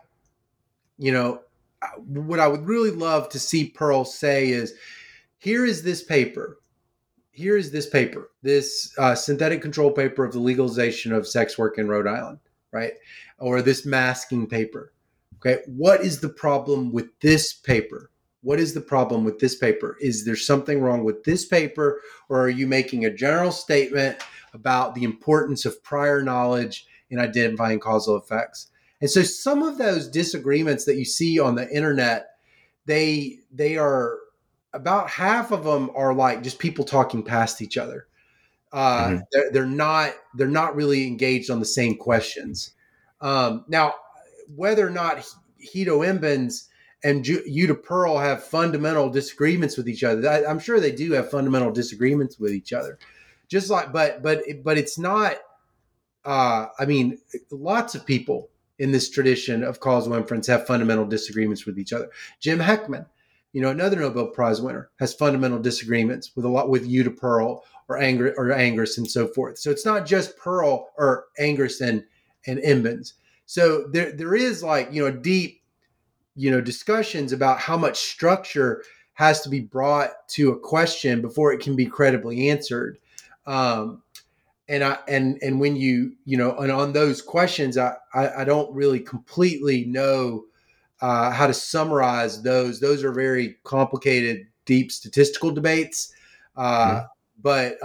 what I would really love to see Pearl say is, here is this paper. Here is this paper, this synthetic control paper of the legalization of sex work in Rhode Island, right? Or this masking paper. Okay. What is the problem with this paper? What is the problem with this paper? Is there something wrong with this paper, or are you making a general statement about the importance of prior knowledge in identifying causal effects? And so some of those disagreements that you see on the internet, they are about half of them are like just people talking past each other. They're not really engaged on the same questions. Now, whether or not Hito Embens and Yuta Pearl have fundamental disagreements with each other, I'm sure they do have fundamental disagreements with each other. Just like, but it's not. Lots of people in this tradition of causal inference have fundamental disagreements with each other. Jim Heckman, another Nobel Prize winner, has fundamental disagreements with Yuta Pearl or Angus and so forth. So it's not just Pearl or Angus and Embens. So there is deep, discussions about how much structure has to be brought to a question before it can be credibly answered. And when and on those questions, I don't really completely know how to summarize those. Those are very complicated, deep statistical debates. But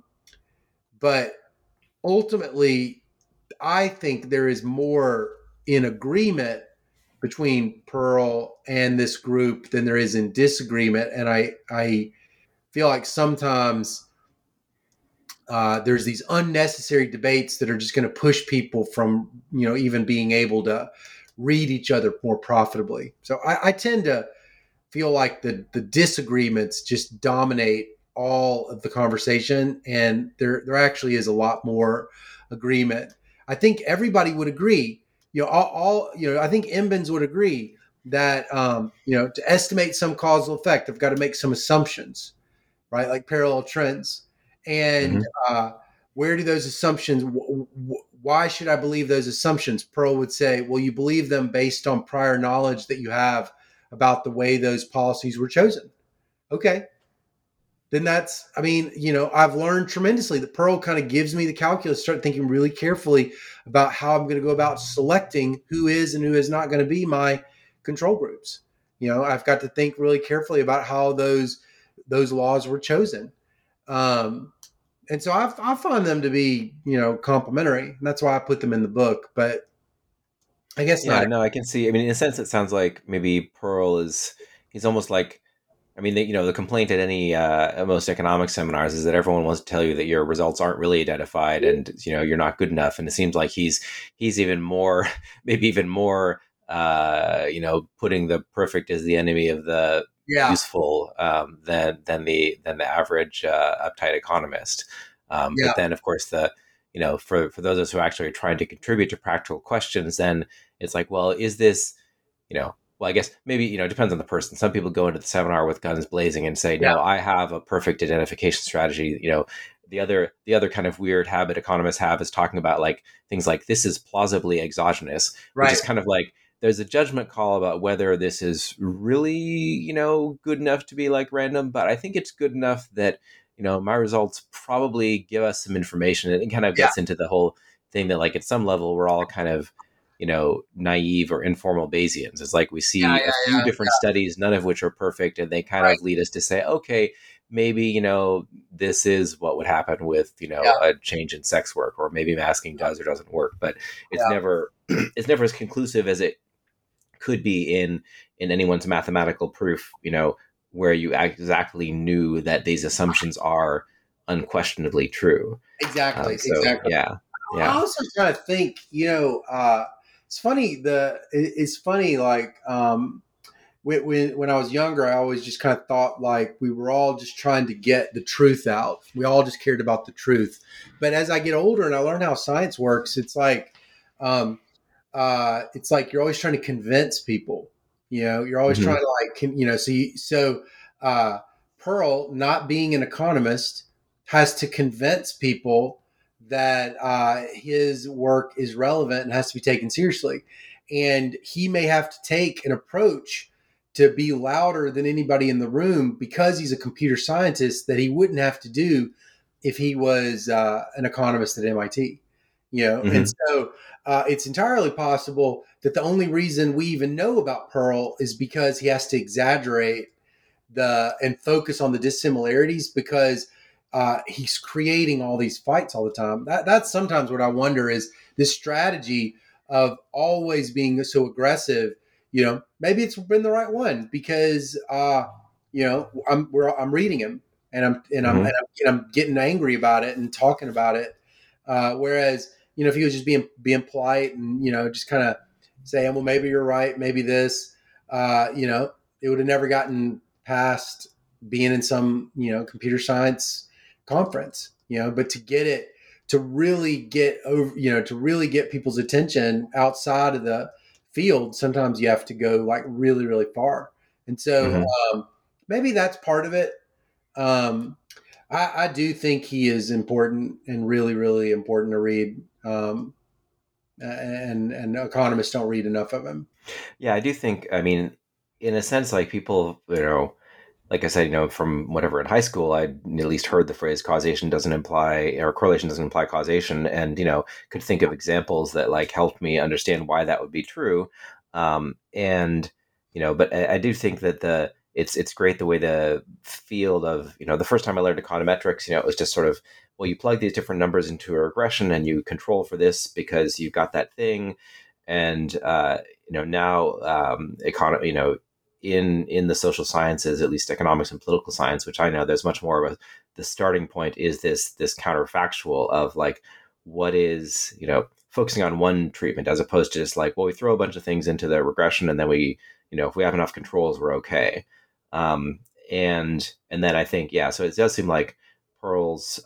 ultimately, I think there is more in agreement between Pearl and this group than there is in disagreement. And I feel like sometimes there's these unnecessary debates that are just going to push people from, even being able to read each other more profitably. So I tend to feel like the disagreements just dominate all of the conversation, and there actually is a lot more agreement. I think everybody would agree, I think Embens would agree that, to estimate some causal effect, I've got to make some assumptions, right? Like parallel trends. And where do those assumptions, why should I believe those assumptions? Pearl would say, well, you believe them based on prior knowledge that you have about the way those policies were chosen. Okay. Then I've learned tremendously that Pearl kind of gives me the calculus, start thinking really carefully about how I'm going to go about selecting who is and who is not going to be my control groups. I've got to think really carefully about how those laws were chosen. And so I find them to be, complementary. And that's why I put them in the book. But I guess not. No, I can see. I mean, in a sense, it sounds like maybe Pearl he's almost like, the complaint at most economic seminars is that everyone wants to tell you that your results aren't really identified and, you're not good enough. And it seems like he's even more, maybe even more, putting the perfect as the enemy of the useful than the average uptight economist. But then, of course, for those of us who actually are trying to contribute to practical questions, then it's like, well, is this, well, I guess maybe, it depends on the person. Some people go into the seminar with guns blazing and say, no, I have a perfect identification strategy. The other kind of weird habit economists have is talking about like things like this is plausibly exogenous, which is kind of like, there's a judgment call about whether this is really, good enough to be like random, but I think it's good enough that, my results probably give us some information. And it kind of gets into the whole thing that like at some level we're all kind of, naive or informal Bayesians. It's like we see a few different studies, none of which are perfect, and they kind of lead us to say, okay, maybe, this is what would happen with, a change in sex work, or maybe masking does or doesn't work. But it's never it's never as conclusive as it could be in anyone's mathematical proof, where you exactly knew that these assumptions are unquestionably true. Exactly. Exactly. Yeah. I also kind of think, it's funny. It's funny. Like when I was younger, I always just kind of thought like we were all just trying to get the truth out. We all just cared about the truth. But as I get older and I learn how science works, it's like you're always trying to convince people. You're always trying to So Pearl, not being an economist, has to convince people that his work is relevant and has to be taken seriously. And he may have to take an approach to be louder than anybody in the room because he's a computer scientist that he wouldn't have to do if he was an economist at MIT. And so it's entirely possible that the only reason we even know about Pearl is because he has to exaggerate and focus on the dissimilarities because he's creating all these fights all the time. That's sometimes what I wonder is this strategy of always being so aggressive. Maybe it's been the right one because I'm reading him and I'm getting angry about it and talking about it. Whereas if he was just being polite and just kind of saying, well, maybe you're right, maybe this, it would have never gotten past being in some computer science conference, but to really get over, to really get people's attention outside of the field, sometimes you have to go like really, really far. And so maybe that's part of it. I do think he is important and really, really important to read. And economists don't read enough of him. Yeah, I do think, in a sense, like people, like I said, from whatever in high school, I'd at least heard the phrase causation doesn't imply, or correlation doesn't imply causation. And, could think of examples that like helped me understand why that would be true. But I do think that it's great the way the field of, the first time I learned econometrics, it was just sort of, well, you plug these different numbers into a regression and you control for this because you've got that thing. And, now in the social sciences, at least economics and political science, which I know there's much more of the starting point is this counterfactual of like, what is, focusing on one treatment as opposed to just like, well, we throw a bunch of things into the regression and then we, if we have enough controls, we're okay. And then I think, so it does seem like Pearl's,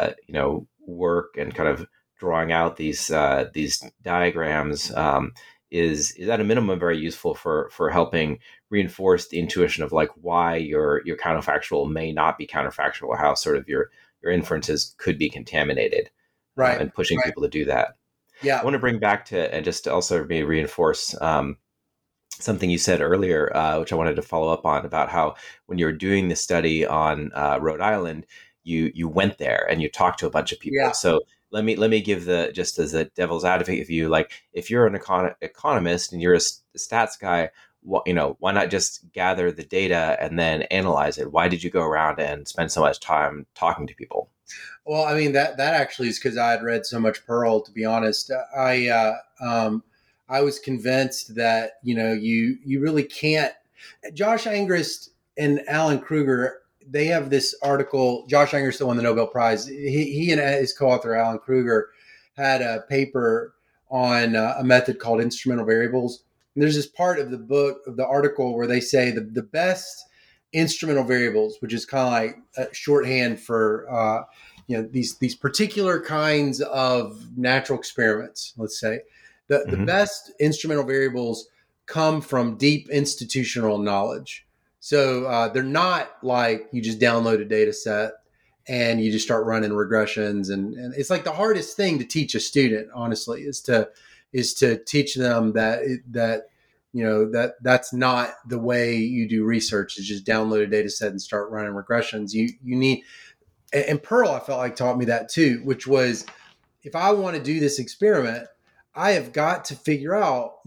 work and kind of drawing out these diagrams, is at a minimum very useful for helping reinforce the intuition of like why your counterfactual may not be counterfactual, how sort of your inferences could be contaminated, right? And pushing people to do that. Yeah, I want to bring back to and just to also maybe reinforce something you said earlier, which I wanted to follow up on about how when you were doing the study on Rhode Island, you went there and you talked to a bunch of people. Yeah. So let me give just as a devil's advocate view, like if you're an economist and you're a stats guy, why not just gather the data and then analyze it? Why did you go around and spend so much time talking to people? Well, that actually is because I had read so much Pearl. To be honest, I was convinced that you really can't. Josh Angrist and Alan Kruger, they have this article. Josh Angrist won the Nobel Prize. He and his co-author Alan Kruger had a paper on a method called instrumental variables. And there's this part of the article where they say the best instrumental variables, which is kind of like a shorthand for these particular kinds of natural experiments. Let's say the best instrumental variables come from deep institutional knowledge. So they're not like you just download a data set and you just start running regressions. And it's like the hardest thing to teach a student, honestly, is to teach them that that's not the way you do research, is just download a data set and start running regressions. You need, and Pearl, I felt like taught me that too, which was if I want to do this experiment, I have got to figure out,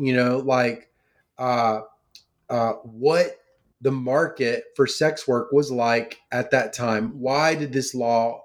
what the market for sex work was like at that time. Why did this law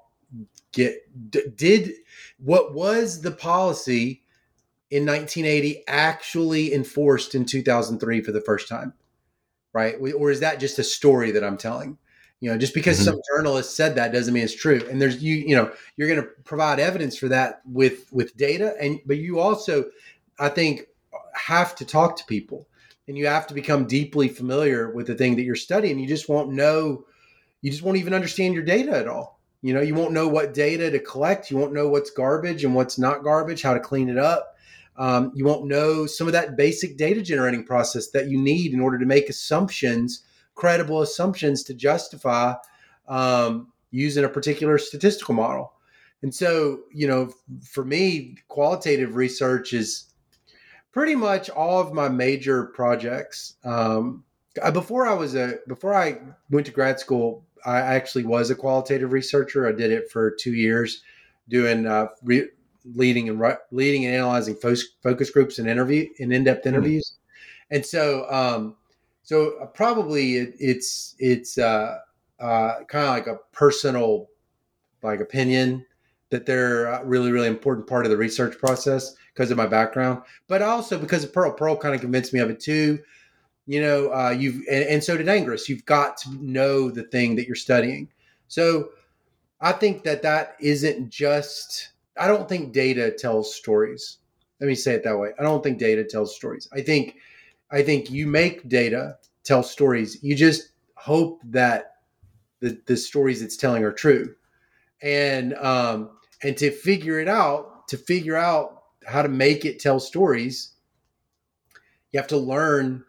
what was the policy in 1980 actually enforced in 2003 for the first time? Right. Or is that just a story that I'm telling? Just because some journalist said that doesn't mean it's true. And there's, you're going to provide evidence for that with data. But you also, I think, have to talk to people, and you have to become deeply familiar with the thing that you're studying. You just won't even understand your data at all. You won't know what data to collect. You won't know what's garbage and what's not garbage, how to clean it up. You won't know some of that basic data generating process that you need in order to make assumptions, credible assumptions, to justify using a particular statistical model. And so, for me, qualitative research is pretty much all of my major projects. Before I went to grad school, I actually was a qualitative researcher. I did it for 2 years, doing leading and analyzing focus groups and in-depth interviews. And so, probably it's kind of like a personal opinion that they're a really, really important part of the research process because of my background, but also because of Pearl. Pearl kind of convinced me of it too. And so did Angress. You've got to know the thing that you're studying. So I think that isn't just, I don't think data tells stories. Let me say it that way. I don't think data tells stories. I think you make data tell stories. You just hope that the stories it's telling are true. And to figure out how to make it tell stories, you have to learn,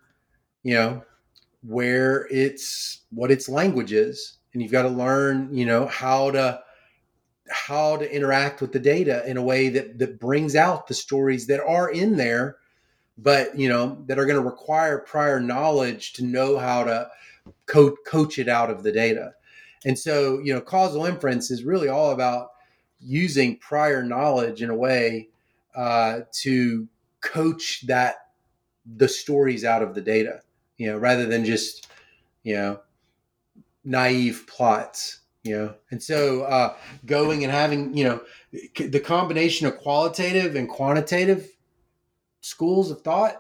what its language is, and you've got to learn, how to interact with the data in a way that brings out the stories that are in there, but that are going to require prior knowledge to know how to coach it out of the data. And so, causal inference is really all about using prior knowledge in a way to coach the stories out of the data, rather than just, naive plots, And so going and having, the combination of qualitative and quantitative schools of thought,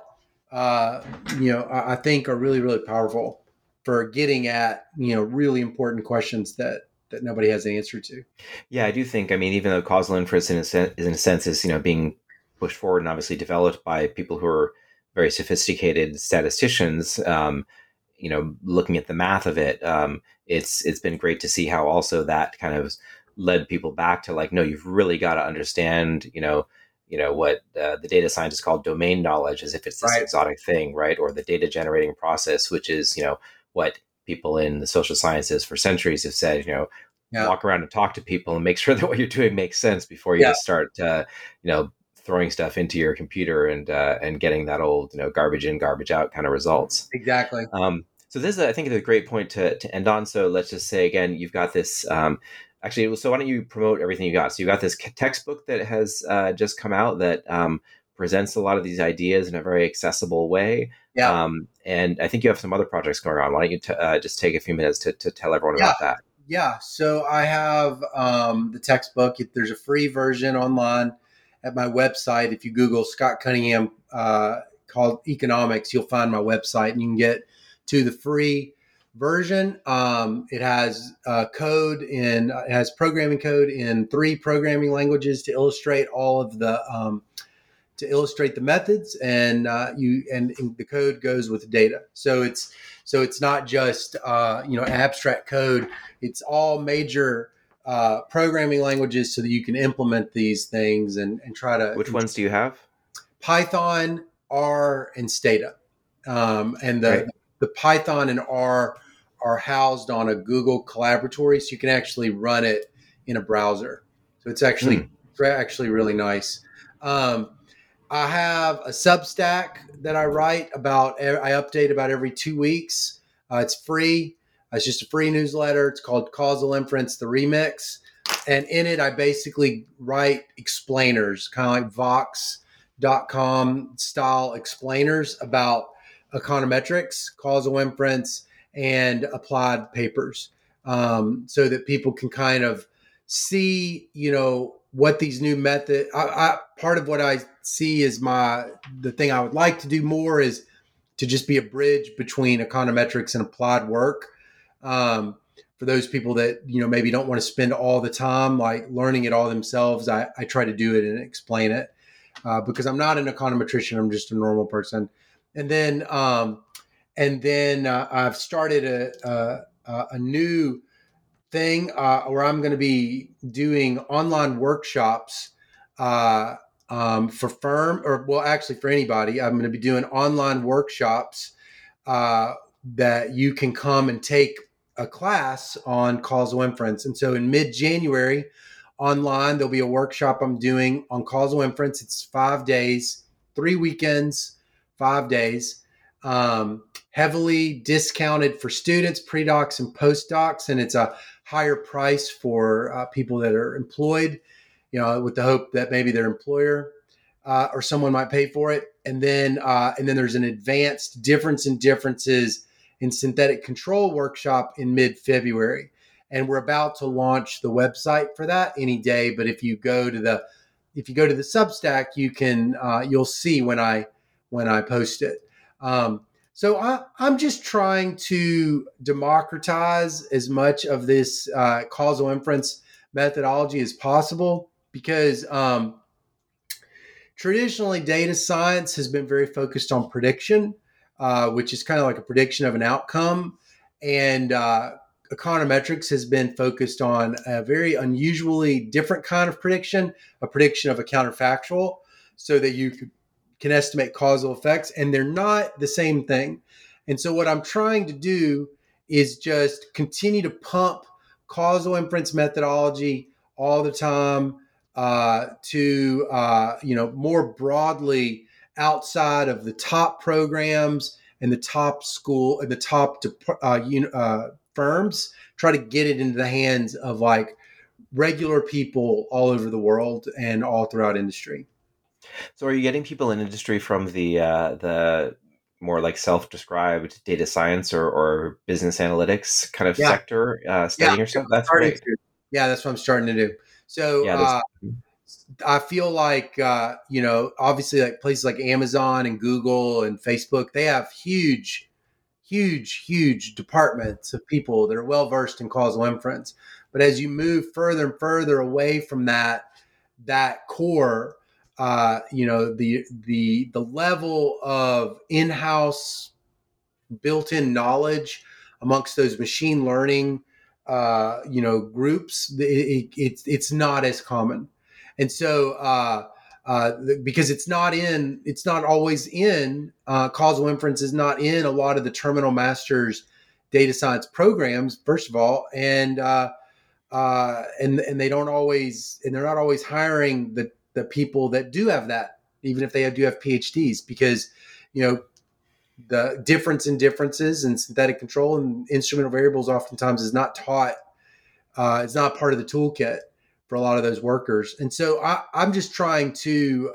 I think are really, really powerful for getting at, really important questions that nobody has an answer to. Yeah, I do think, even though causal inference in a sense is, being pushed forward and obviously developed by people who are very sophisticated statisticians, looking at the math of it, it's been great to see how also that kind of led people back to no, you've really got to understand, what the data scientists call domain knowledge, as if it's this exotic thing, right? Or the data generating process, which is, what people in the social sciences for centuries have said, walk around and talk to people and make sure that what you're doing makes sense before you just start, throwing stuff into your computer and getting that old, garbage in, garbage out kind of results. Exactly. So this is, I think, is a great point to end on. So let's just say, again, you've got this, so why don't you promote everything you got? So you got this textbook that has just come out that presents a lot of these ideas in a very accessible way. Yeah. And I think you have some other projects going on. Why don't you just take a few minutes to tell everyone about that? Yeah. So I have the textbook. There's a free version online at my website. If you Google Scott Cunningham called Economics, you'll find my website, and you can get to the free version. It has it has programming code in 3 programming languages to illustrate all of the the methods, and the code goes with the data. So it's not just abstract code. It's all major programming languages so that you can implement these things and try to. Which ones do you have? Python, R, and Stata. And the Python and R are housed on a Google Colaboratory, so you can actually run it in a browser. So it's actually really nice. I have a Substack that I write about. I update about every 2 weeks. It's free. It's just a free newsletter. It's called Causal Inference, the Remix. And in it, I basically write explainers, kind of like Vox.com style explainers about econometrics, causal inference, and applied papers, so that people can kind of see, what these new methods. Part of what I see is the thing I would like to do more is to just be a bridge between econometrics and applied work. For those people that, maybe don't want to spend all the time like learning it all themselves, I try to do it and explain it, because I'm not an econometrician. I'm just a normal person. And then I've started a new thing where I'm going to be doing online workshops for for anybody. I'm going to be doing online workshops that you can come and take a class on causal inference. And so in mid-January online, there'll be a workshop I'm doing on causal inference. It's 5 days, 3 weekends, 5 days, heavily discounted for students, pre-docs and post-docs. And it's a higher price for people that are employed, with the hope that maybe their employer or someone might pay for it. And then there's an advanced differences in synthetic control workshop in mid-February. And we're about to launch the website for that any day. But if you go to the Substack, you'll see when I post it. So I'm just trying to democratize as much of this causal inference methodology as possible, because traditionally data science has been very focused on prediction, which is kind of like a prediction of an outcome. And econometrics has been focused on a very unusually different kind of prediction, a prediction of a counterfactual, so that you can estimate causal effects, and they're not the same thing. And so what I'm trying to do is just continue to pump causal inference methodology all the time to more broadly outside of the top programs and the top school and the top firms, try to get it into the hands of like regular people all over the world and all throughout industry. So are you getting people in industry from the more like self-described data science or business analytics kind of sector studying yourself? That's great. Yeah, that's what I'm starting to do. So I feel like, obviously like places like Amazon and Google and Facebook, they have huge departments of people that are well-versed in causal inference. But as you move further and further away from that core, the level of in-house built-in knowledge amongst those machine learning, groups, it's not as common. And so, because it's not always in, causal inference is not in a lot of the terminal masters data science programs, first of all. And they're not always hiring the people that do have that, even if they do have PhDs, because, the differences in synthetic control and instrumental variables oftentimes is not taught. It's not part of the toolkit for a lot of those workers. And so I'm just trying to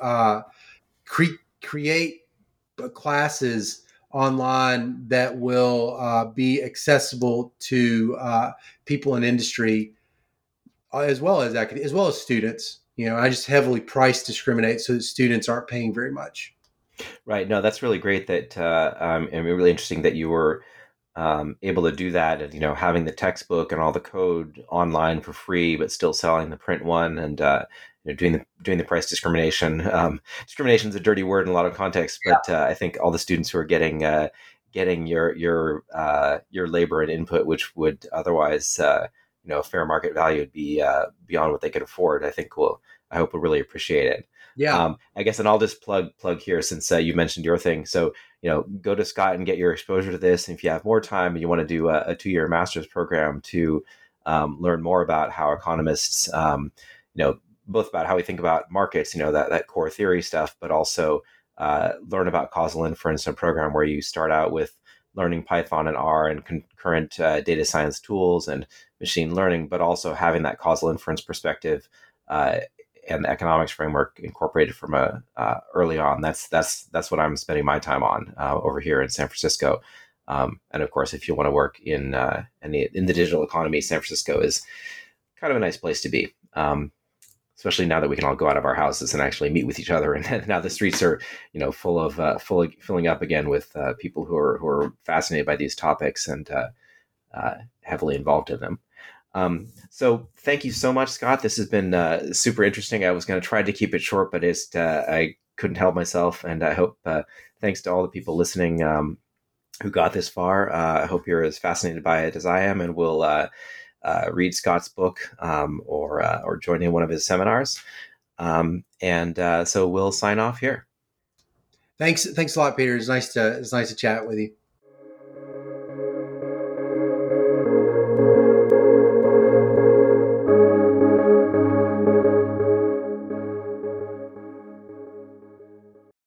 create classes online that will be accessible to people in industry, as well as students. I just heavily price discriminate so that students aren't paying very much. Right. No, that's really great. That and really interesting that you were able to do that, and having the textbook and all the code online for free, but still selling the print one, and doing the price discrimination. Discrimination is a dirty word in a lot of contexts, but I think all the students who are getting your labor and input, which would otherwise fair market value would be beyond what they could afford, I hope we'll really appreciate it. Yeah. I guess, and I'll just plug here, since you mentioned your thing. So, go to Scott and get your exposure to this. And if you have more time and you want to do a 2-year master's program to learn more about how economists, both about how we think about markets, that core theory stuff, but also learn about causal inference in a program where you start out with learning Python and R and concurrent data science tools and machine learning, but also having that causal inference perspective and the economics framework incorporated from early on. That's what I'm spending my time on over here in San Francisco. And of course, if you want to work in the digital economy, San Francisco is kind of a nice place to be. Especially now that we can all go out of our houses and actually meet with each other, and now the streets are, filling up again with people who are fascinated by these topics and heavily involved in them. So thank you so much, Scott. This has been super interesting. I was going to try to keep it short, but I couldn't help myself, and I hope thanks to all the people listening who got this far. I hope you're as fascinated by it as I am, and will read Scott's book or join in one of his seminars. So we'll sign off here. Thanks a lot, Peter. It's nice to chat with you.